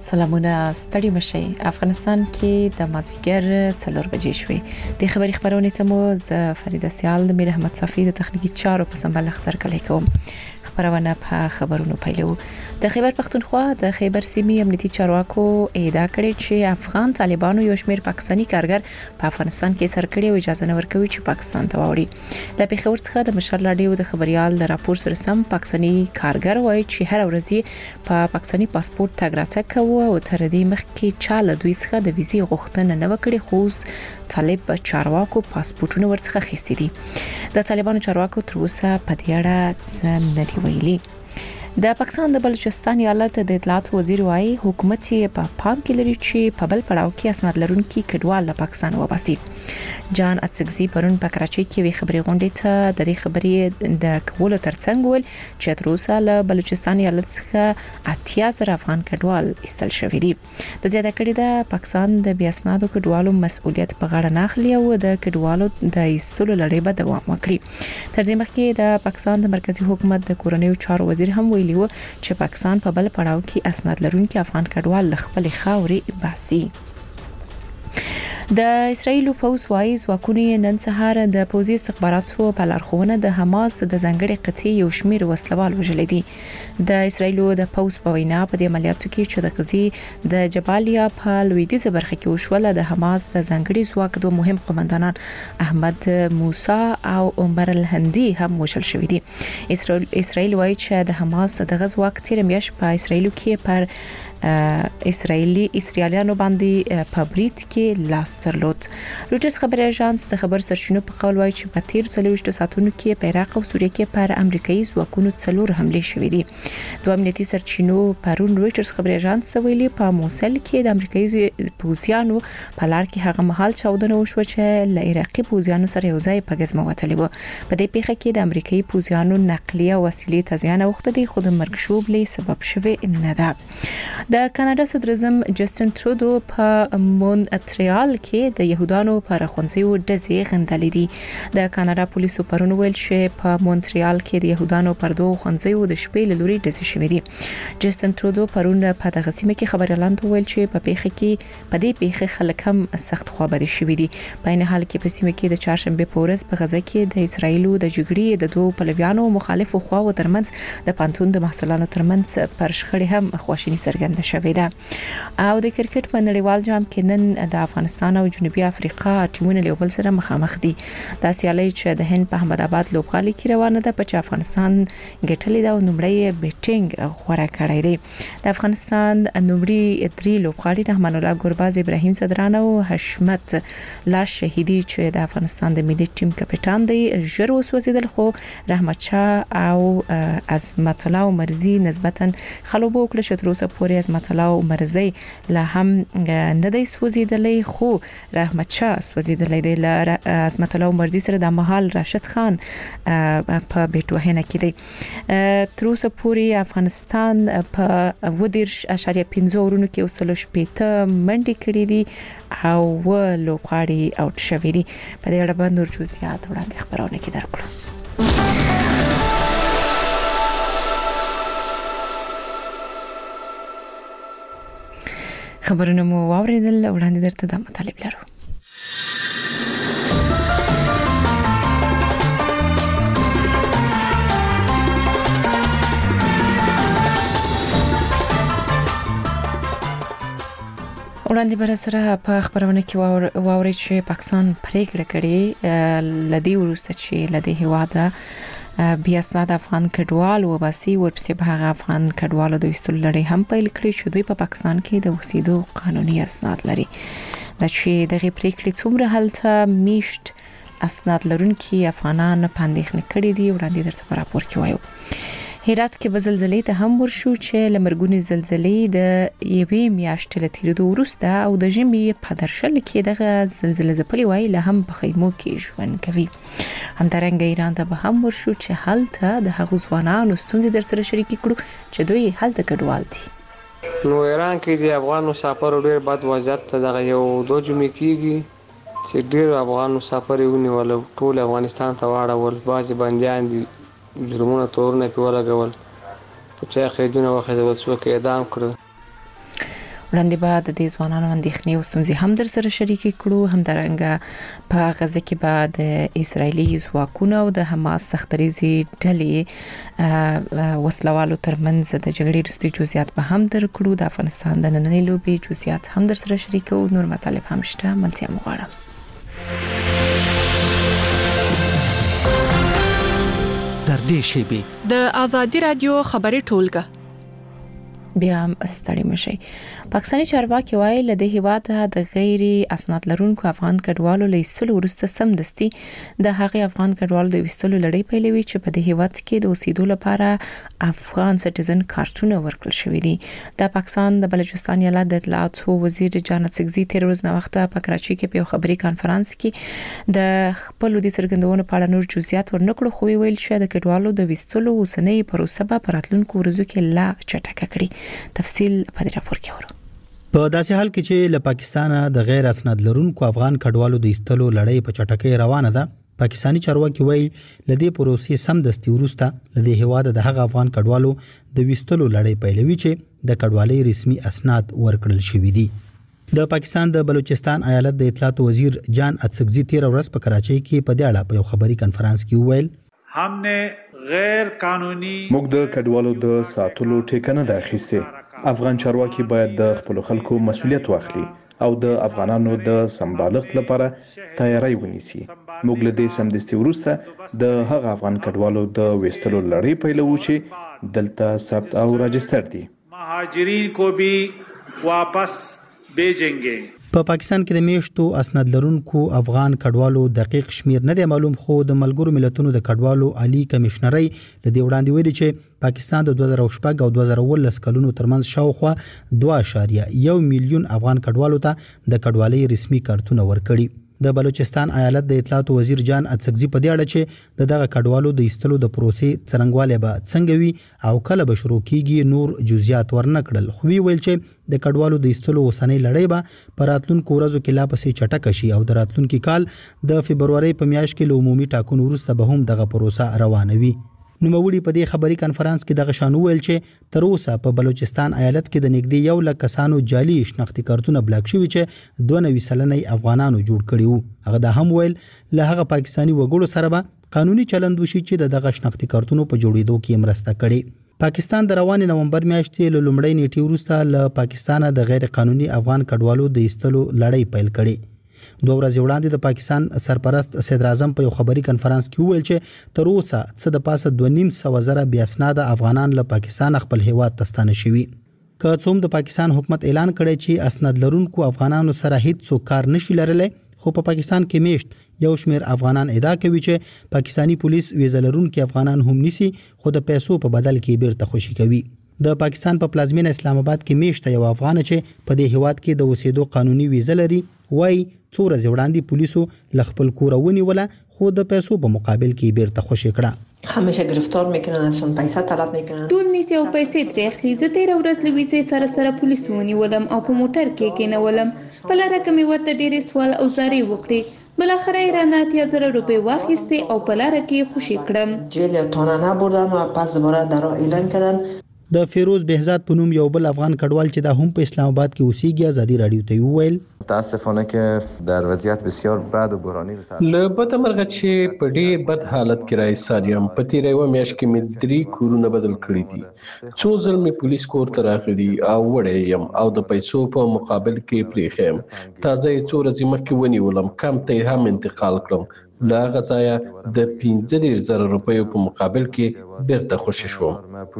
سلامونه ستړي مشي افغانستان کې د مازیګر 4 بجې شوې د خبرونه ته مو ز فریده سیال د میر احمد صفی د تخنیکی چارو په سمبل اختر کلی کوم خبرونه په خبرونو پیلو د خیبر پختونخوا د خیبر سیمې امنیتي چارواکو ادعا کړې چې افغان طالبانو یو شمېر پاکستانی کارګر په افغانستان کې سرکړي او اجازه نه ورکوي چې پاکستان ته واوړي د پیښور څخه د مشر لاډیو د خبريال د راپور سره سم پاکستانی کارګر وایي چې هر ورځ په پاکستانی پاسپورت تګ راتګ کوي او تر دې مخکې چاله دوی څخه د ویزې غوښتنه نه وکړي خو طالب چارواکو پاسپورتونه ورڅخه خېستي دي د طالبانو چارواکو تر اوسه په دې اړه څه نه دی ویلي د پاکستان د بلوچستان ایالت د اطلاعات وزیر وايي حکومت یې په پام کې لري چې په بل پړاو کې اسناد لرونکي کډوال له پاکستان وباسي جان اتسګزي پرون په کراچۍ کې وی خبري غونډې ته د دې خبرې د کولو ترڅنګ ول چې تر اوسه له بلوچستان ایالت څخه 80,000 افغان کډوال ایستل شوې دي د زیاته کړي د پاکستان د بیا اسنادو کډوالو مسؤلیت په غاړه نه اخلي او د کډوالو د ایستلو لړۍ به دوام وکړي تر دې مخکې د پاکستان د مرکزی حکومت د کورنیو چارو وزیر هم ویلي و چې پاکستان په بل پړاو کې اسناد لرونکي افغان کډوال خپل خاورې باسي د اسرایل پوز وايي ځواکونه نن سهار د پوزي استخباراتو په لارښوونه د حماس د ځنګړې قطعي یو شمېر وسلوال وژل دي د اسرایل د پوز په وینا په دې عملیاتو کې چې د غزي د جبالیا په لویدیځه برخه کې وشول د حماس د ځنګړي ځواک دوه مهم قومندانان احمد موسی او عمر الهندي هم وژل شوي دي اسرایل وايي چې د حماس د غزواک تیر میاش په اسرایل کې پر اسرائیلیانو باندې په بریټ کې لاس درلود روټرز خبري اژانس د خبر سرچینو په قول وايي چې په تیر 24 ساعتونو کې په عراق او سوریه کې پر امریکایي ځواکونو 4 حمله شوې دي دوه امنیتي سرچینو پرون روټرز خبري اژانس ویلي په موصل کې د امریکایي پوځیانو په لار کې هغه مهال چاودنه وشو چې ل عراقي پوځیانو سره یو ځای په غزمه وتلی و په دې پیښه کې د امریکایي پوځیانو نقلیه وسیلې ته زیان اوخته دي خو د مرګ شوبلې سبب شوی نه ده د کاناډا صدر اعظم جسټن ترودو په مونټریال کې د يهودانو پر خونځيو ډزې غندلې دي د کاناډا پولیسو پرون ویل چې په مونټریال کې د يهودانو پر دوه خونځيو د شپې لوري ډزې شوې دي جسټن ترودو پرون په دغه سیمه کې خبريالان ته ویل چې په پیښه کې په دې پیښه خلک هم سخت خوابدي شوي دي په نه حال کې په سیمه کې د چهارشنبه په ورځ په غزه کې د اسرایلو د جګړې د دوه پلویانو مخالفو خواو ترمنځ د پانتون د محصولاتو ترمنځ پر شخړې هم خواشینی څرګنده شوې ده او د کرکټ په نړیوال جام کې نن د افغانستان او جنوبي افریقا ټیمونه له بل سره مخامخ دي د سیالي چې د هند په احمد آباد لوبغالي کې روانه ده په افغانستان ګټلې ده او نمړی بیټینګ غوړه کړی دی د افغانستان نمړی 3 لوبغالي رحمان الله ګورباز ابراهیم صدران او حشمت لا شهیدی چې د افغانستان د ملي ټیم کپټان دی ژر وسوځیدل خو رحمت شاه او عظمت الله مرزي نسبتا خلوبو کړ چې تر اوسه پورې عظمت الله مرزي لا هم نه دی سوځیدلې خو رحمت شاه سوځیدلې دی ل عظمت الله مرزي سره د محل راشد خان په بیټوهنه کې دی تر اوسه پورې افغانستان په 10.5 ورونو کې وسلو شپته منډي کړې دي او لوبغاړي اوټ شوې دي په دې اړه باندې نور جزئیات وړاندې خبرونه کې درکړو خبرونه مو واوریدل وړاندې درته د مطالب لرو وړاندې بر سره په خبرونه کې واوري چې پاکستان پریکړه کړې لدی ورسته چې لدی هواده بیا اسناد افغان کډوال وباسي ورپسې به هغه افغان کډوالو د ایستلو لړۍ هم پیل کړي چې دوی په پاکستان کې د اوسېدو قانوني اسناد لري دا چې دغه پریکړې څومره حالت میشت اسناد لرونکي افغانان پاندېښنه کړې دي وړاندې درته په راپور کې وایو هرات کې به زلزلې ته هم ورشو چې لمرګونی زلزلې د یوې میاشتې له تیریدو وروسته او د ژمي په درشل کې دغه زلزلې ځپلې وای له هم په خیمو کې ژوند کوي همدارنګه ایران ته به هم ورشو چې هلته د هغو ځوانانو ستونزې در سره شریک کړو چې دوی هلته کډوال دي نو ایران کې د افغان مسافرو ډېر بد وضعیت ته دغه یو دوه جمعې کېږي چې ډېر افغان مسافر یې ونیول ټول افغانستان ته واړول بعضې بندیان دي جرمونه تورونه په ولګول په چا قیدونه وخت څوک اعدام کړ وړاندې بعد د ځوانانو اندېښنې او ستونزې هم در سره شریکې کړو. همدارنګه په غزه کې بعد اسرایلی ځواکونه او د حماس سختریزي ډلې وسلوالو ترمنځ د جګړې وروستي جزئیات به هم درکړو. د افغانستان د نننۍ لوبې جزئیات هم در سره شریکو. نور مطالب هم شته، ملتیا مغواړم. در دې شیبې د آزادي رادیو خبري ټولګه بیا ستړي مشي. پاکستاني چارواکي وایي له دې هیواده د غیر اسناد لرونکو افغان کډوالو له ایستلو وروسته سمدستي د هغه افغان کډوالو د ایستلو لړۍ پیلوي چې په دې هیواد کې د اوسېدو لپاره افغان سټیزن کارتونه ورکړل شوې دي. د پاکستان د بلوچستان ایالت د اطلاعاتو وزیر جان اڅکزي تیر ورځ نو وخت په کراچي کې په خبري کانفرنس کې د خپل د څرګندونو په اړه نور جزئیات ورنکړو، خو ویل چې د کډوالو د ویستلو اوسنۍ پروسه په راتلونکو ورځو کې لا چټکه کړي. تفصیل په دې راپور کې ورو. په داسې حال کې چې له پاکستانه د غیر اسناد لرونکو افغان کډوالو د ایستلو لړۍ په چټکۍ روانه ده، پاکستاني چارواکي وایي لدې پروسې سمدستي ورسته لدې هواده د هغه افغان کډوالو د ویستلو لړۍ پیلوي چې د کډوالۍ رسمي اسناد ورکړل شوي دي. د پاکستان د بلوچستان ایالت د اطلاعات وزیر جان اڅکزي تیر ورځ په کراچۍ کې په دې اړه په یو خبري کانفرنس کې وویل همنه غیر قانوني موږ د کډوالو د ساتلو ټیکنه د اخیسته. افغان چارواکي باید د خپل خلکو مسؤلیت واخلي او د افغانانو د سمبالښت لپاره تیاری ونیسي. موږ له دې سمدستي وروسته د هغه افغان کډوالو د ویستلو لړۍ پیلوو چې دلته ثبت او راجستر دي. مهاجرین کو بھی واپس بھیجेंगे. په پاکستان کې د میشتو اسناد لرونکو افغان کډوالو دقیق شمیر نه دی معلوم، خو د ملګرو ملتونو د کډوالو عالی کمشنري د دې وړاندې ویلي چې پاکستان د 2014 او 2019 کلونو ترمنځ شاوخوا 2.1 میلیون افغان کډوالو ته د کډوالۍ رسمي کارتونه ورکړي. د بلوچستان ایالت د اطلاعات وزیر جان اڅکزي په دې اړه چې دغه کډوالو د ایستلو د پروسې څرنګواله به څنګه وي او کله به شروع کیږي نور جزئیات ورنکړل، خو ویل چې د کډوالو د ایستلو اوسنۍ لړۍ به په راتلونکو ورځو کې لا پسې چټک شي او د راتلونکي کال د فبرवरी په میاشت کې له عمومي ټاکنو وروسته به هم دغه پروسه روانوي. نوموړي په دې خبري کانفرنس کې دغه شان ویل چې تر اوسه په بلوچستان ایالت کې د نږدې 1 لک کسانو جعلي شناختی کارتونه بلاک شوي چې 92% افغانانو جوړ کړي وو. هغه د هم ویل له هغه پاکستاني وګړو سره به قانوني چلند وشي چې دغه شناختی کارتونو په جوړېدو کې مرسته کړي. پاکستان د روان نومبر میاشتې له لومړۍ نیټې وروسته له پاکستانه د غیر قانوني افغان کډوالو د ایستلو لړۍ پیل کړي. 2 ورځې وړاندې د پاکستان سرپرست صدر اعظم په یو خبري کانفرنس کې وویل چې تر اوسه څه د پاسه 2.5 بیا اسناد افغانان له پاکستان خپل هیواد ته ستانه شوي. که څوم د پاکستان حکومت اعلان کړی چې اسناد لرونکو افغانانو سره هیڅ څوک کار نشي لرلی، خو په پاکستان کې میشت یو شمیر افغانان ادعا کوي چې پاکستانی پولیس ویزه لرونکو افغانان هم نیسي خو د پیسو په بدل کې بیرته خوشي کوي. د پاکستان په پلازمینه اسلام آباد کې میشته یو افغان چې په دې هیواد کې د اوسېدو قانوني ویزه لري وای څو ورځې وړاندې پولیسو لخپل کور ونیوله خو د پیسو په مقابل کې بیرته خوشي کړه. همیشه گرفتار میکنن، ازشون پیسه طلب میکنن. ټول نیسي او پیسې ترې اخلي. زه تیر ورځ له ویزې سره پولیسو ونیولم او په موټر کې کېنولم. په لاره کې مې ورته ډېرې سوال او زارۍ وکړې. بالاخره یې رانه 80,000 روپۍ واخیستې او په لاره کې خوشي کړم. جیل یا تانه نبردن و پس دوباره در اعلان کردن. د فیروز بهزاد په نوم یو بل افغان کډوال چې دا هم په اسلام آباد کې اوسېږي ازادي رادیو ته وویل متاسفانه که در وضعیت بسیار بد و بحرانی له بده مرغه چې په ډېر بد حالت کې راایستل یم. په تیره یوه میاشت کې مې 3 کورونه بدل کړي دي. څو ځل مې پولیس کور ته راغلي او وړی یم او د پیسو په مقابل کې پرېښی یم. تازه یې څو ورځې مخکې ونیولم، کم ته یې هم انتقال کړم. له هغه ځایه د 15,000 روپیو په مقابل کې بیرته خوشي شوم.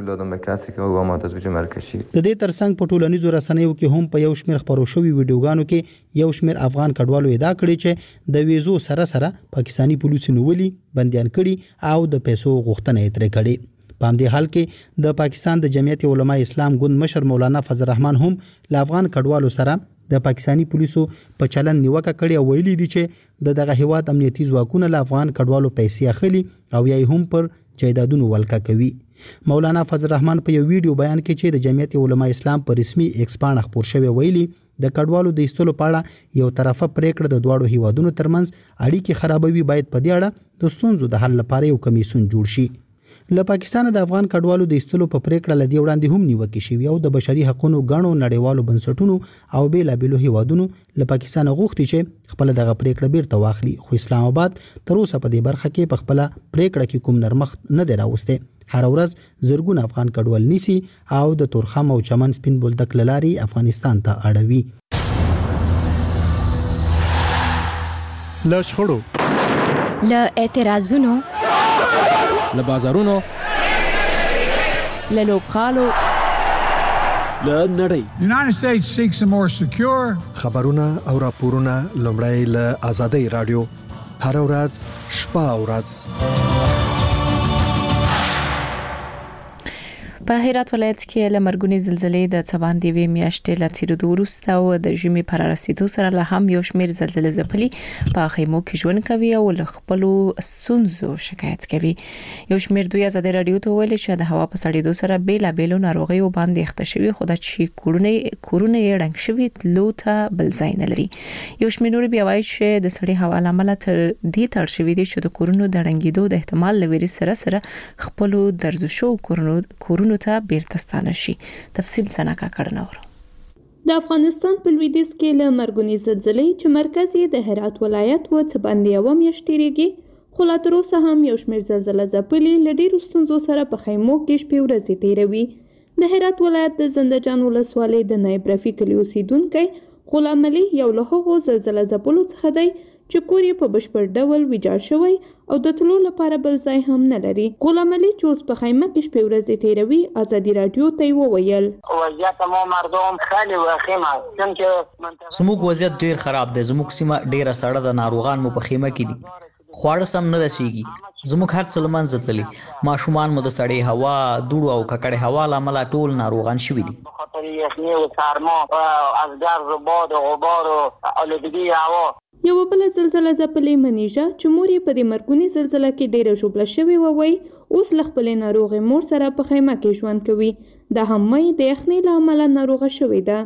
د دې ترڅنګ په ټولنیزو رسنیو کې هم په یو شمېر خپرو شوي ویډیوګانو کې یو شمېر افغان کډوالو ادعا کړې چې د ویزو سره پاکستانی پولیسو نیولي، بندیان کړي او د پیسو غوښتنه یې ترې کړې. په همدې حال کې د پاکستان د جمعیت علماء اسلام ګوند مشر مولانا فضل الرحمن هم له افغان کډوالو سره د پاکستانی پولیسو په چلن نیوکه کړې او ویلي دي چې دغه هیواد امنیتي ځواکونه له افغان کډوالو پیسې اخلي او یې هم پر جایدادونو ولکه کوي. مولانا فضل الرحمن په یو ویډیو بیان کې چې د جمعیت علماء اسلام په رسمي ایکس پاڼه خپور شوی ویلي د کډوالو د ایستلو په اړه یو طرفه پریکړه د دواړو هیوادونو ترمنځ اړیکې خرابوي، باید په دې اړه د ستونزو د حل لپاره یو کمیسیون جوړ شي. له پاکستان د افغان کډوالو د ایستلو په پریکړه لدی وړاندې هم نیوکه شوی او د بشري حقوقو غاڼو نړیوالو بنسټونو او بیلابېلو هیوادونو له پاکستان غوښتي چې خپل دغه پریکړه بیرته واخلي، خو اسلام آباد تر اوسه په دې برخه کې په خپل پریکړه کې کوم نرمښت نه دی راوسته. هر ورځ زرګون افغان کډوال نیسي او د تورخم او چمن سپین بولدک لاري افغانستان ته اړوي. له شخړو، له اعتراضونو، له بازارونو، له لوبغالو، له نړۍ. United States seeks a more secure. خبرونه او راپورونه لومړی له آزادۍ رادیو هر ورځ شپه او ورځ. په هرات ولایت کې لمرګونی زلزلې د څوان دی میاشتې لا تیرېدو وروسته او د ژمي پر رسیدو سره له هم یو شمېر زلزلې ځپلي په خیمو کې ژوند کوي او له خپل ستونزو شکایت کوي. یو شمېر دوی آزادۍ رادیو ته ویل چې د هوا په سړېدو سره بیلابېلو ناروغیو باندې اخته شوي، خو د چې کورونه یې ړنګ شوي تلو ته بل ځای نه لري. یو شمېر نور بیا وایي چې د سړې هوا لامل تر دې تړ شوي دي چې د کورونو د ړنګېدو د احتمال لوري سره خپل درز شو کورونو ته بیرته ستانه شي. تفصیل سناکا کړنور. د افغانستان په لویدیځ کې له مرګونی زلزلې چې مرکز یې د هرات ولایت و څه باندې یو میاشت تیریږي، خو لا تر اوسه هم یو شمېر زلزله ځپلي له ډېرو ستونزو سره په خیمو کې شپې ورځې تیروي. د هرات ولایت د زندهجان ولسوالۍ د نایب رفیع کلي اوسیدونکی غلام علي یو له هغو زلزله ځپلو څخه دی چې کور یې په بشپړ ډول ویجاړ شوی او د تلو لپاره بل ځای هم نه لري. غلام علي چې اوس په خیمه کې شپې ورځې تیروي آزادي رادیو ته وویل وضعیت مو مردم خیلی وخیمه چونکه زموږ وضعیت ډیر خراب دی. زموږ سیمه ډیره سړه ده، ناروغان مو په خیمه کې دي، خواړه سم نه رسیږي، زموږ هر څه له منځه تللي، ماشومان مو د سړې هوا، دوړو او ککړې هوا له امله ټول ناروغان شوي دي. خاطر یخني او سرما از ګرد و باد و غبار و آلودگی هوا. یو بل زلزله ځپلې منیژه چې مور یې په دې مرګونی زلزله کې ډیره ژوبله شوې وای، اوس له خپلې ناروغې مور سره په خیمه کې ژوند کوي. د هممې د یخنۍ له امله ناروغه شوې ده.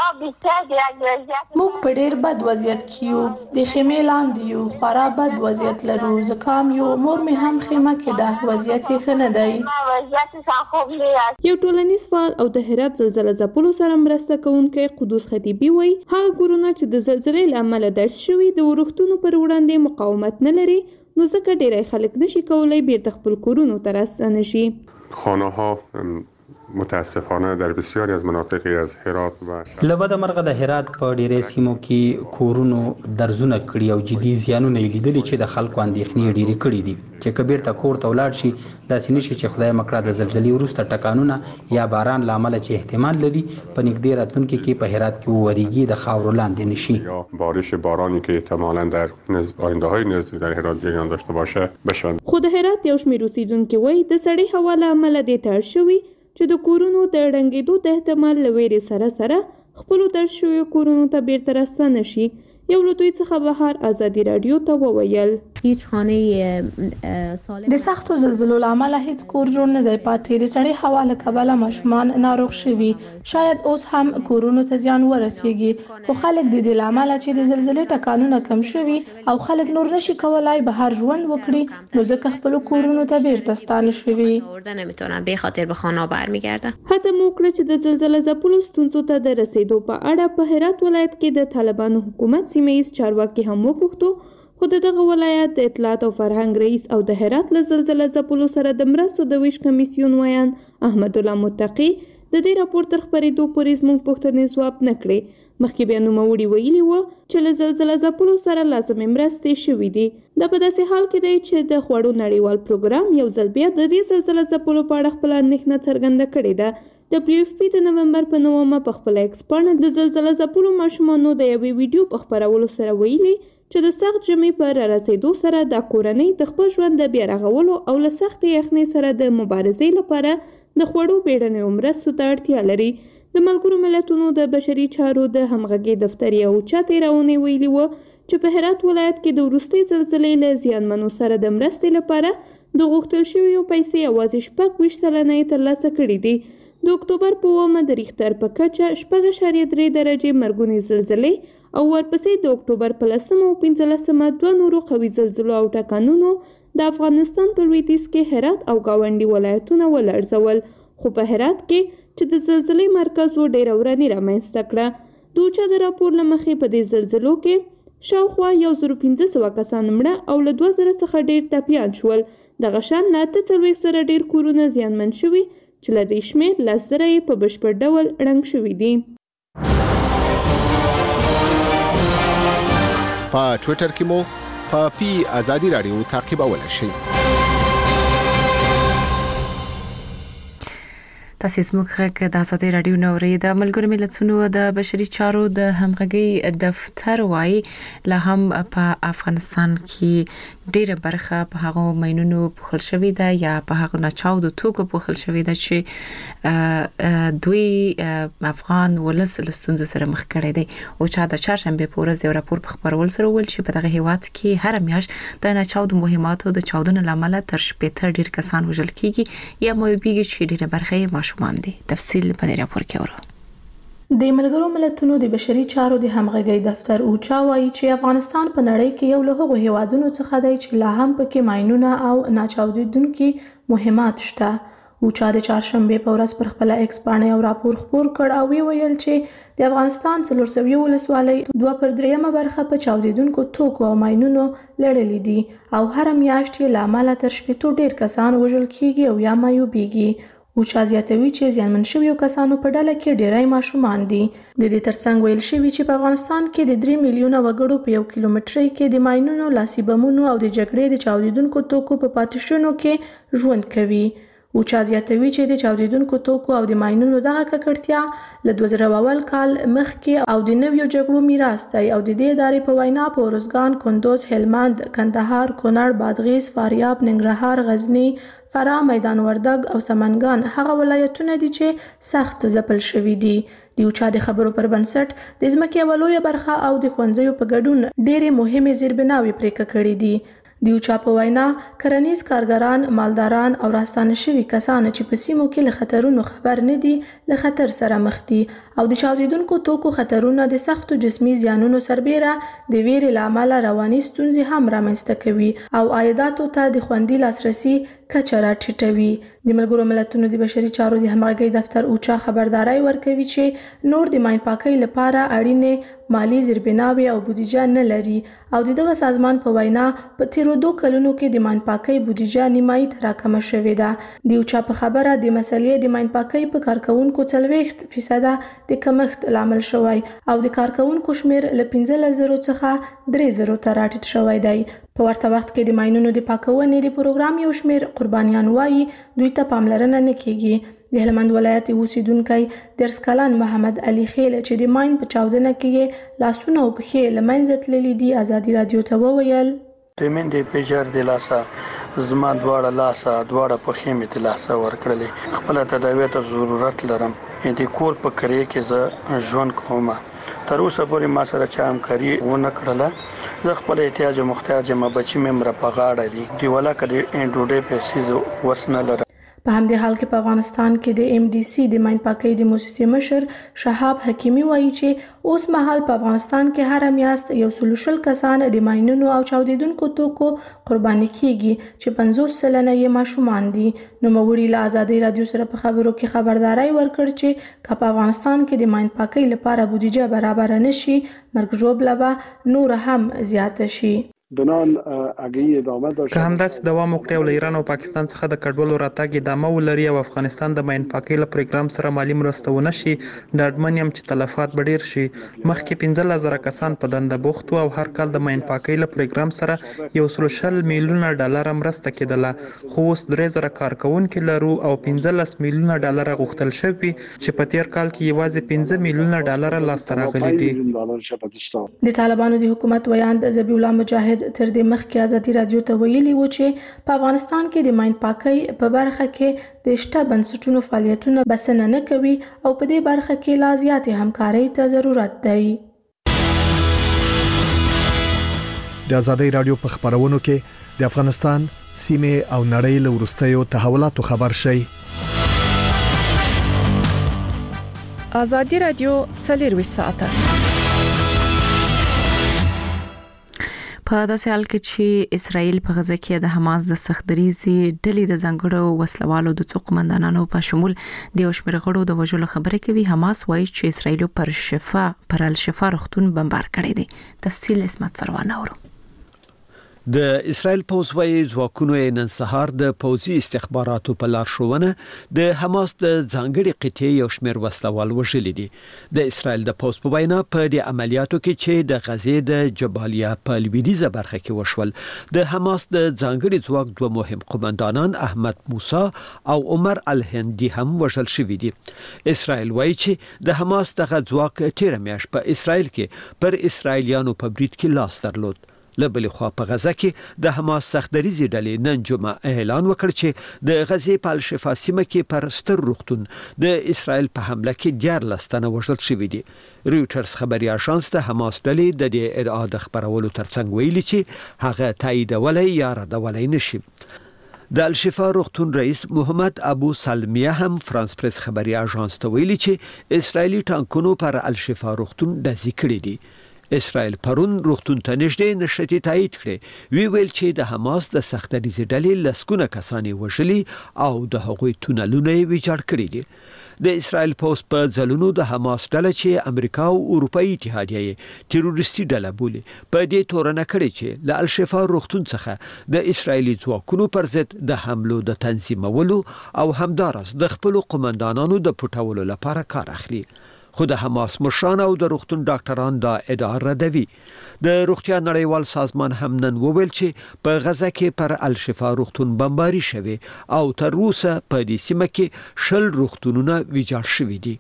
موږ په ډیر بد وضعیت کې یو، د خیمې لاندې یو، خورا بد وضعیت لرو، زکام یو، مور مې هم خیمه کې ده، وضعیت یې ښه نه دی. یو ټولنیز فعال او د هرات زلزله ځپلو سره مرسته کوونکی قدوس خطیبي وایي هغه کورونه چې د زلزلې له امله درز شوي د ورښتونو پر وړاندې مقاومت نه لري، نو ځکه ډیری خلک نشي کولی بیرته خپل کورونو ته راستانه شي. خانه ها متاسفانه در بسیاری از مناطقی از هرات و لبد مرغه د هرات په ډیرې سیمو کې کورونو درزونه کړي او جدي زیانونه لیدلي چې د خلکو اندېښنې ډېرې کړي دي چې کبیر ته کور ته ولاړ شي داسې نشي چې خدای مکړه د زلزلې وروسته ټکانونه یا باران لامل چې احتمال لري په نږدې راتلونکي کې په هرات کې وریږي د خاورو لاندې نشي یا بارش بارانی که احتمالاً در آینده‌های نزدیک در هرات جریان داشته باشه بشن. خو د هرات یو شمېر اوسیدونکي وایي د سړې هوا له امله دې تړ شوي چې د کورونو د ړنګېدو د احتمال له ویرې سره خپلو درز شویو کورونو ته بیرته راستانه شي. یو له دوی څخه بهار آزادي رادیو ته وویل د سختو زلزلو له امله هیڅ کور جوړ نه دی پاتې. د سړې هوا له کبله ماشومان ناروغ شوي، شاید اوس هم کورونو ته زیان ورسیږي، خو خلک د دې له امله چې د زلزلې ټکانونه کم شوي او خلک نور نشي کولای بهر ژوند وکړي، نو ځکه خپل کورونو ته بیرته ستانه شوي. نمیتونن به خاطر به خانه برمیگردن. هڅه مو وکړه چې د زلزله ځپلو ستونزو ته د رسیدو په اړه په هرات ولایت کې د طالبانو حکومت سیمه ییز چارواکي هم وپوښتو، خو دغه ولایت د اطلاعات او فرهنګ رئیس او د هرات له زلزله ځپلو سره د مرستو د ویش کمیسیون ویان احمد الله متقي د دې راپور تر خپرېدو پورې زموږ پوښتنې ځواب نه کړې. مخکې بیا نوموړي ویلي وو چې له زلزله ځپلو سره لازمې مرستې شوي دي. دا په داسې حال کې دی چې د خوړو نړیوال پروګرام یو ځل بیا د دې زلزله ځپلو په اړه خپله اندېښنه څرګنده کړې ده. WFP د نومبر په 9 په خپل ایکس پاڼه د زلزله ځپلو ماشومانو د یوې ویډیو په خپرولو سره ویلي چې د سخت ژمي په رارسېدو سره د کورنۍ د خپل ژوند د بیا رغولو او له سختې یخنۍ سره د مبارزې لپاره د خوړو بیړنیو مرستو ته اړتیا لري. د ملګرو ملتونو د بشري چارو د همغږۍ دفتر یو چاته راونې ویلي و چې په هرات ولایت کې د وروستۍ زلزلې له زیانمنو سره د مرستې لپاره د غوښتل شویو پیسې یوازې 26 سلنه یې ترلاسه کړي دي. د اکتوبر په 9 د ریختر په کچه 6.3 درجې مرګونی زلزلې او ورپسې د اکتوبر په 10 او 15 دوه نورو قوي زلزلو او ټکانونو د افغانستان په لویدیځ کې هرات او گاونډي ولایتونه ولړزول، خو په هرات کې چې د زلزلې مرکز و ډېره وراني رامنځته کړه. د اوچا د راپور له مخې په دې زلزلو کې شاوخوا 1500 کسان مړه او له 2000 څخه ډېر ټپیان شول. دغه شان له 40 سره ډېر کورونه زیانمن شوي چې له دې شمېر 10,000 یې په بشپړ ډول ړنګ شوي دي. په ټویټر کې مو په پی آزادي رادیو تعقیبولای شئ. تاسو زموږ غږ د آزادي رادیو نوري د ملګرو ملتونو د بشري چارو د همغږي دفتر وایي لا هم په افغانستان کې ډېره برخه په هغو ماینونو پوښل شوې ده یا په هغو ناچاودو توکو پوښل شوې ده چې دوی افغان ولس له ستونزو سره مخ کړي دي. او چې د چهارشنبه په ورځ یو راپور په خبرول سره ویل چې په دغه هیواد کې هر میاشت د ناچاودو مهماتو د چاودنو لامل تر 70 ډیر کسان وژل کیږي یا مو بیږي چې ډیره برخه یې ماشومان دي. تفصیل په دې راپور کې اورو. د ملګرو ملتونو د بشري چارو د همغږي دفتر اوچا وایي چې افغانستان په نړۍ کې یو له هغو هیوادونو څخه دی چې لا هم پکې ماینونه او ناچاودېدونکي مهمات شته. اوچا د چهارشنبه په ورځ پر خپل ایکس باندې یو راپور خپور کړ او ویل چې د افغانستان 400 ولسوالۍ 2/3 برخه په چاودېدونکو توکو او ماینونو لړلې دي او هر میاشت یې لامل تر 70 ډیر کسان وژل کیږي او یا مایوبېږي. اوچا زیاتوي چې زیانمن شویو کسانو په ډله کې ډیری ماشومان دي. د دې ترڅنګ ویل شوی چې په افغانستان کې د 3 میلیونه وګړو په 1 کیلومترۍ کې د ماینونو، لاسي بمونو او د جګړې د چاودېدونکو توکو په پاتېشونو کې ژوند کوي. اوچا زیاتوي چې د چاودېدونکو توکو او د ماینونو دغه ککړتیا له 2000 کال مخکې او د نویو جګړو میراث دی او د دې ادارې په وینا په ارزګان، کندوز، هلمند، کندهار، کونړ، بادغیس، فاریاب، ننګرهار، غزنی، فراه، میدان وردګ او سمنګان هغه ولایتونه دي چې سخت ځپل شوي دي. د اوچا د خبرو پر بنسټ د ځمکې یوه لویه برخه او د ښوونځیو په ګډون ډېرې مهمې زیربناوې پرې کړې دي. د اوچا په وینا کرنیز کارګران، مالداران او راستانه شوي کسان چې په سیمو کې له خطرونو خبر نه دي له خطر سره مخ دي او د چاودېدونکو توکو خطرونه د سختو جسمي زیانونو سربېره د ویرې له امله رواني ستونزې هم رامنځته کوي او عایداتو ته د خوندي لاسرسي کچه راټیټوي. د ملګرو ملتونو د بشري چارو د همغږي دفتر اوچا خبرداري ورکوي چې نور د ماین پاکۍ لپاره اړینې مالی زیربناوې او بودیجه نه لري او دغه سازمان په وینا په تیرو 2 کلونو کې د ماین پاکۍ بودیجه نیمایي ته راکمه شوې ده. د اوچا په خبره د مسلې د ماین پاکۍ په کارکونکو 40% د کمښت لامل شوی او د کارکونکو شمیر له 15,000 څخه 3,000 ته راټیټ شوی دی. په ورته وخت کې د ماینونو د پاکونې د پروګرام یو شمیر قربانیان وایي دوی ته پاملرنه نه کیږي. د هلمند ولایت اوسیدونکی 10 کلن محمد علي خیل چې د ماین په چاودنه کې لاسونه او پښې له منځه تللي دي ازادي رادیو ته وویل د من د پیجر د لاسه زما دواړه لاسه دواړه پښې مې د لاسه ورکړلې. خپل تداوی ته ضرورت لرم. د کور په کرې کې زه ژوند کوم. تر اوسه پورې ما سره چا همکاري ونه کړله. زه خپل احتیاج محتاج ما بچی مې مر په غاړه دي. دی ولا کړي ډوډۍ پیسې وسنه لرم. په همدې حال کې په افغانستان کې د MDC د ماین پاکۍ د موسسې مشر شهاب حکیمي وایي چې اوس مهال په افغانستان کې هر میاشت 140 کسان د ماینونو او چاودېدونکو توکو قرباني کیږي چې 50% یې ماشومان دي. نوموړي له آزادي رادیو سره په خبرو کې خبرداري ورکړ چې په افغانستان کې د ماین پاکۍ لپاره بودیجه برابر نشي مرګ ژوبله به نور هم زیات شي. که همداسې دوام وکړي او له ایران او پاکستان څخه د کډوالو راتګ ادامه ولري او افغانستان د ماین پاکۍ له پروګرام سره مالی مرسته ونه شي ډاډمن یم چې تلفات به ډیر شي. مخکې 15,000 کسان په دنده بوخت او هر کال د ماین پاکۍ له پروګرام سره 130 میلیونه ډالر مرسته کېدله خو اوس 3,000 کارکونکي لرو او 15 میلیونه ډالر غوښتل شوي چې په تیر کال کې یوازې 15 میلیونه ډالر لاسته راغلي دي. د طالبانو د حکومت ویاند ذبیح الله مجاهد تر دې مخکې آزادي رادیو ته ویلي و چې په افغانستان کې د ماین پاکۍ په برخه کې د شته بنسټونو فعالیتونه بسنه نه کوي او په دې برخه کې لا زیاتې همکارۍ ته ضرورت دی. د آزادي رادیو په خبرونو کې د افغانستان سیمه او نړۍ له وروستیو تحولاتو خبر شي. آزادي رادیو 24 ساعته په په داسې حال کې چې اسرائیل په غزه کې د حماس د سختدریزي ډلې د ځانګړو وسلوالو د څو قومندانانو په شمول د شمیر غړو د وژلو خبره کوي. حماس وایي چې اسرائیل پر الشفا روغتون بمبار کړی دی. تفصیل اسمت سروانه ورو. د اسرائیل پوځ وايي ځواکونو نن سهار د پوځي استخباراتو په لارښوونه د حماس د ځانګړي قطعې یو شمېر وسلوال وژلي دي. د اسرائیل د پوځ په وینا په دې عملیاتو کې چې د غزې د جبالیا په لویدیځه برخه کې وشول، د حماس د ځانګړي ځواک دوه مهم قومندانان احمد موسی او عمر الهندي هم وژل شوي دي. اسرائیل وايي چې د حماس دغه ځواک تیر میاشت په اسرائیل کې پر اسرائیلیانو په برید کې لاس درلود. لبل خو په غزه کې د حماس سختدریزي ډلې نن جمعه اعلان وکړ چې د غزې په الشفا سیمه کې پر ستر روغتون د اسرائیل په حمله کې 14 تنه وژل شوي دي. رويټرز خبري اژانس د حماس ډلې د دې ادعا د خبرولو ترڅنګ ویلي چې هغه تاییدولای یا ردولای نشي. د الشفا روغتون رئیس محمد ابو سلمیه هم فرانس پریس خبري اژانس ته ویلي چې اسرائیلي ټانکونو پر الشفا روغتون ډزې کړې دي. اسرائیل پرون روغتون ته نږدې نشټي تایید کړي. وی ویل چې د حماس د سختدریزي ډلې لسکونه کسانې وژلي او د هغوی تونلونه ویجاړ کړي دي. د اسرائیل پوځ په ځلونو د حماس ډله چې امریکا او اروپאי اتحادیه تروریستي ډله بولي په دې تورنه کړي چې ل الشفا روغتون څخه د اسرائیلي ځواکونو پر ضد د حملو د تنظیمولو او همدارس د خپل قومندانانو د پټولو لپاره کار اخلي. خو د حماس مشران او د روغتون ډاکټران دا ادعا ردوي. د روغتیا نړیوال سازمان هم نن وویل چې په غزه کې پر الشفا روغتون بمباري شوی او تر اوسه په دې سیمه کې 10 روغتونونه ویجاړ شوي دي.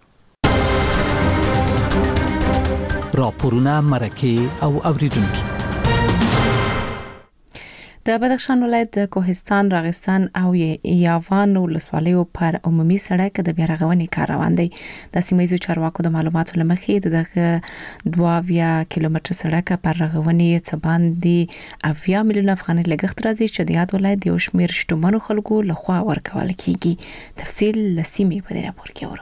راپورونه مرکه او اوریدونکو. د بدخشان ولایت د کوهستان، راغستان او یاوان ولسوالیو پر عمومي سړک د بیا رغونې کار روان دی. د سیمایي چارواکو د معلوماتو لمخې دغه 22 کیلومتر سړک پر رغونې څه باندې 80 میلیون افغانۍ لګښت راځي چې د یاد ولایت د شمیر شتمنو خلکو لخوا ورکول کیږي. تفصیل لسیمې په دې راپور کې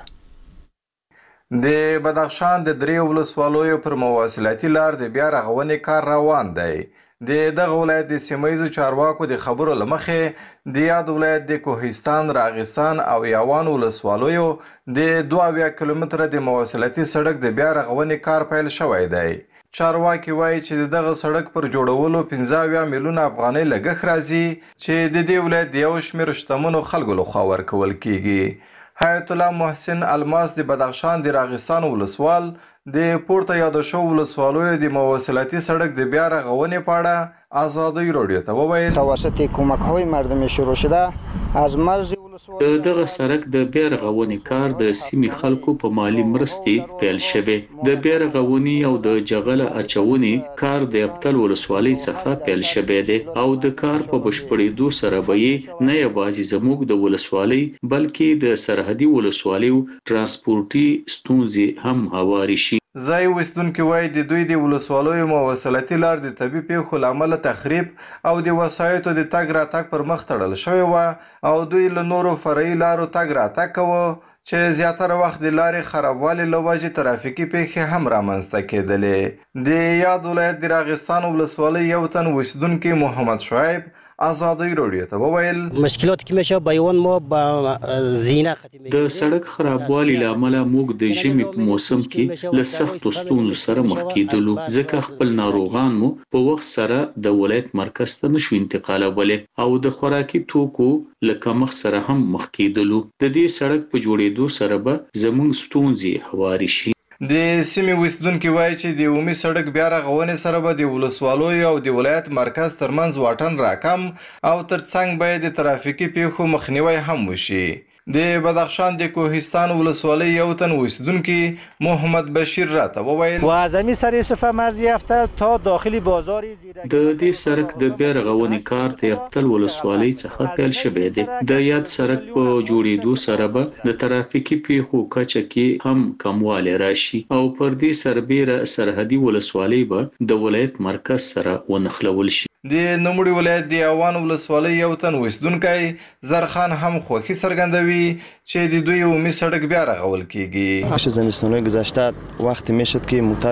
ورو. د بدخشان د درې ولسوالیو پر مواصلاتي لار د بیا رغونې کار روان دی. د دغه ولایت د سیمایي چارواکو د خبرو لمخې د یاد ولایت د کوهستان، راغستان او یاوان ولسوالیو د 22 کیلومتره د مواصلاتي سړک د بیا رغونې کار پیل شوی دی. چارواکي وایي چې دغه سړک پر جوړولو 15 میلیون افغانۍ لګښت راځي چې د دې ولایت د یو شمېر شتمنو خلکو لخوا ورکول کیږي. حیات الله محسن الماس د بدخشان د راغستان ولسوال د پورته یاد شو ولسوالیو د مواصلاتي سړک د بیا رغونې په اړه آزادی رادیو ته وویل توسط کمک‌های مردمی شروع شده از مرز دغه سړک د بیا رغونې کار د سیمې خلکو په مالی مرستې پیل شوی. د بیا رغونې او د جغل اچونې کار د ابتل ولسوالۍ څخه پیل شوی دی او د کار په بشپړېدو سره به نه یوازې زموږ د ولسوالۍ بلکې د سرحدي ولسوالیو ترانسپورتي ستونزې هم هواري شي. ځای اوسیدونکي وایي د دوی د ولسوالیو مواصلاتي لار د طبیعي پیښو له امله تخریب او د وسایطو د تګ راتګ پر مخ تړل شوی و او دوی له نورو فرعي لارو تګ راتګ کوه چې زیاتره وخت د لارې خرابوالي له وجې ترافیکي پیښې هم رامنځته کېدلې. د یاد ولایت د راغستان ولسوالۍ یو تن اوسیدونکي محمد شعیب آزادی رادیو ته وویل مشکلات که میشه بیان ما با زینه د سړک خرابوالي له امله موږ د ژمي په موسم کې له سختو ستونزو سره مخ کېدلو ځکه خپل ناروغان مو په وخت سره د ولایت مرکز ته نشو انتقالولی او د خوراکي توکو له کمښت سره هم مخ کېدلو. د دې سړک په جوړېدو سره به زموږ ستونزې هواري شي. د سیمې اوسیدونکي وایي چې د عمومي سړک بیا رغونې سره به د ولسوالیو او د ولایت مرکز ترمنځ واټن راکم او ترڅنګ به د ترافیکي پیښو مخنیوی هم وشي. د بدخشان د کوهستان ولسوالی یو تن اوسیدونکي محمد بشیر راته وویل و از همین سرصفه مرز یافته تا داخل بازار د دې سړک د بیا رغونې کار د یفتل ولسوالۍ څخه پیل شوی دی. د یاد سړک په جوړېدو سره به د ترافیکي پیښو کچه کې هم کموالی راشي او پر دې سربېره سرحدي ولسوالۍ به د ولایت مرکز سره ونښلول شي. د نوموړي ولایت د یاوان ولسوالۍ یو تن اوسیدونکی زرخان هم خوښي څرګندوي چې د دوی عمومي سړک بیا رغول کیږي. بخش زمستان‌های گذشته وقتی میشد که موتر پیدا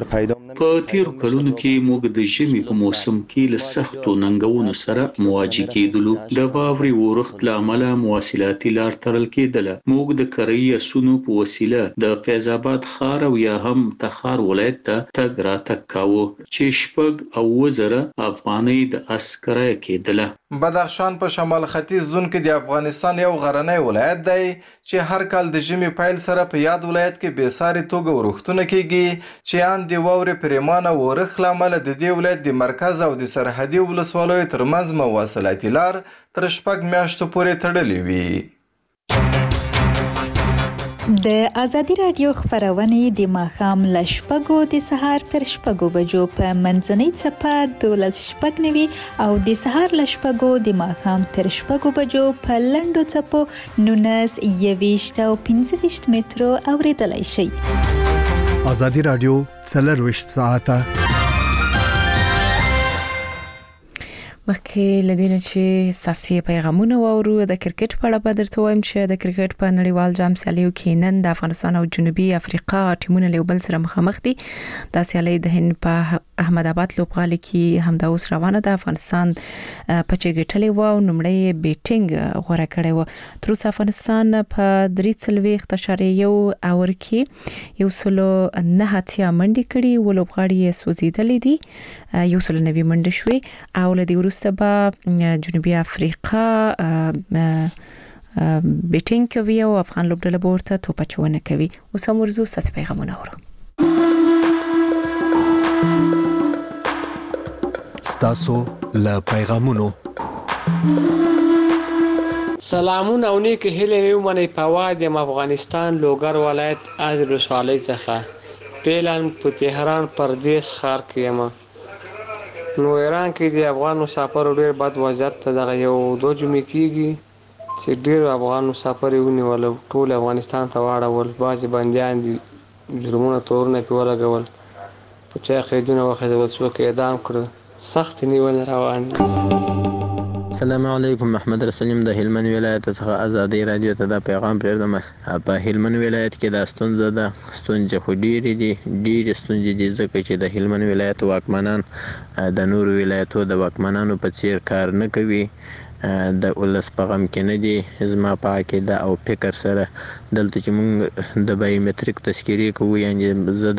په تیر کلونو کې موږ د ژمي په موسم کې له سختو ننګونو سره مواجه کېدلو. د واورې اورښت له امله مواصلاتي لار تړل کېدله. موږ د کرایي اسونو په وسیله د فیض آباد ښار او یا هم تخار ولایت ته تګ راتګ کاوه چې 7,000 افغانۍ د اس کرایه کېدله. بدخشان په شمال ختیځ زون کې د افغانستان یو غرنی ولایت دی چې هر کال د ژمي پیل سره په یاد ولایت کې بې ساري توګه ورښتونه کیږي چې ان د واورې پریمانه ورښت له امله د دې ولایت د مرکز او د سرحدي ولسوالیو ترمنځ مواصلاتي لار تر 6 میاشتو پورې تړلې وي. د ازادي رادیو خبرونه د ماښام له 6 د سهار تر 6 بجو په منځنۍ چپه 12:09 او د سهار له 6 د ماښام تر 6 بجو په لنډو چپو 19 21 او 25 مترو اوریدلای شئ. ازادي رادیو 24 ساعته مخکې لدینه چې ساسي پیغامونه وورو د کرکټ په اړه به درته وایم چې د کرکټ په نړیوال جام سیالیو کې نن د افغانستان او جنوبي افریقا ټیمونه له بل سره مخامخ دي. د سیالي د هند په احمد آباد لوبغالي کې همدا اوس روانه ده. افغانستان په چګټلې و او نمړی بیټینګ غوړه کړې و. تر اوسه افغانستان په 3.1 اور کې 109 هتیا منډي کړي و. لوبغاړي سوځیدلې دي 190 منډي شوي او لدی با جنوبي افریقا بیټینګ کوي او افغان لوبډله ورته توپچونه کوي. اوس هم ورزو ساس پیغامونه اورو. ستاسو له پیغامونو سلامونه او نیک هیله ومني په وادي افغانستان لوګر ولایت از رسوالۍ څخه پیلان په تهران پردیس ښار کې یم. نو ایران کې د افغان مسافرو ډېر بد وضعیت ته دغه یو 2 جمعې کېږي چې ډېر افغان مسافر یې ونیول ټول افغانستان ته واړول. بعضې بندیان دي جرمونه تورونه پې ولګول په چا قیدونه وخېځول څوک اعدام کړه. سخت نیولې روان دي. السلام علیکم. محمد رسولیم د هلمند ولایت څخه ازادي رادیو ته دا پیغام پرېږدم. په هلمند ولایت کې دا ستونزه ده. ستونزې خو ډېرې ستونزې دي ځکه چې د هلمند ولایت واکمنان د نورو ولایتو د واکمنانو په څیر کار نه کوي. د ولس په غم کې نه دي. زما په عقیده او فکر سره دلته چې موږ د بایومتریک تذکیرې کوو یعنې زه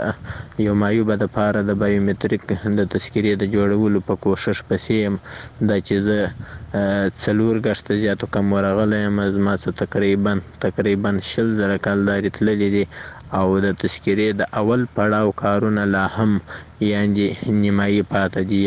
د یو معیوبه دپاره د بایومتریک د تذکیرې د جوړولو په کوشش پسې یم. دا چې زه 4 ګشته زیاتو کم ورغلی یم. زما څه تقریبا 20,000 کالدارې تللې دي او د تذکیرې د اول پړاو کارونه لا هم یعنې نیمایي پاته دي.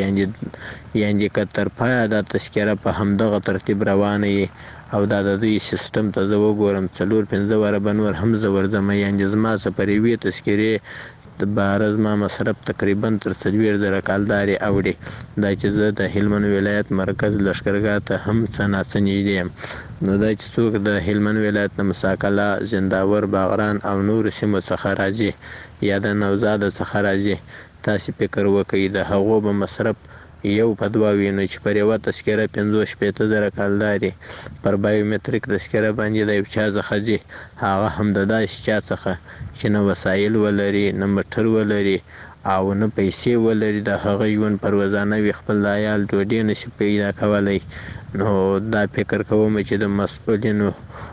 یعنې که تر پایه دا تذکیره په همدغه ترتیب روانه وي او دا د دوی سیستم ته زه وګورم 4-5 واره به نور هم زه ورځم. یعنې زما څه پر یوې تذکیرې د بهره زما مصرف تقریبا تر 40,000 کالدارې اوړي. دا چې زه د هلمند ولایت مرکز لښکرګاه ته هم څه ناڅه نږدې یم. نو دا چې څوک د هلمند ولایت د مساکله زنداور باغران او نورو سیمو څخه راځي یا د نوزاده څخه راځي تاسې فکر وکړئ د هغو به مصرف یو په 2 وي نو چې پر یوه تذکیره 15,000 کالدارې پر بایومتریک تذکیره باندې د یو چا څخه ځي هغه هم د داسې چا څخه چې نه وسایل ولري نه موټر ولري او نه پیسې ولري د هغه ژوند پر روزانه وي خپل د عیال ډوډۍ نشي پیدا کولی. نو دا فکر کوم چې د مسؤلینو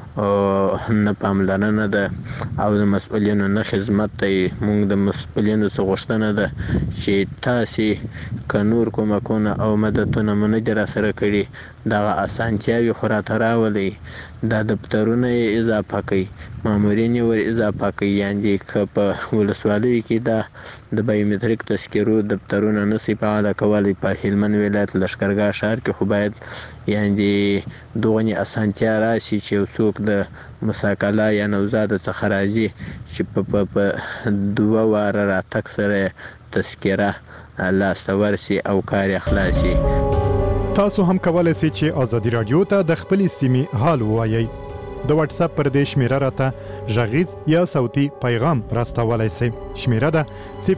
نه پاملرنه ده او د مسؤلینو نه خدمت دی. موږ د مسؤلینو څخه غوښتنه ده چې تاسې که نور کومکونه او مددونه مو نه دي راسره کړي دغه اسانتیاوې خو راته راولئ. دا دفترونه یې اضافه کوي مامورین یې ور اضافه کوي. یعنې که په ولسوالیو کې دا د بایومتریک تذکیرو دفترونه نشي فعاله کولی په هلمند ولایت لښکرګاه ښار کې خو باید یعنې دغنې اسانتیا راشي چې یو څوک د مساکله یا نوزاده څخه راځي چې په 2 واره راتګ سره تذکیره لاسته ورسي او کار یې خلاص شي. تاسو هم کولای شئ چې ازادي رادیو ته د خپلې سیمې حال ووایئ. د واتس اپ پر دې شمیره راته غږیز یا صوتي پیغام راستولای شئ. شمیره ده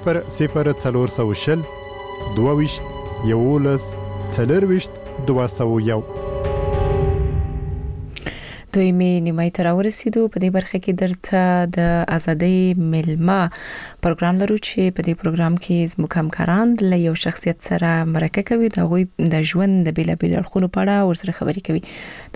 00420 22 11 24 201. دوی می نیمه تر ورسېدو. په دې برخه کې درته د ازادۍ ملما پروګرام لرو چې په دې پروګرام کې زموږ همکاران له یو شخصیت سره مرکه کوي، د غوي د ژوند د بیلابیل اړخونو په اړه ورسره خبرې کوي.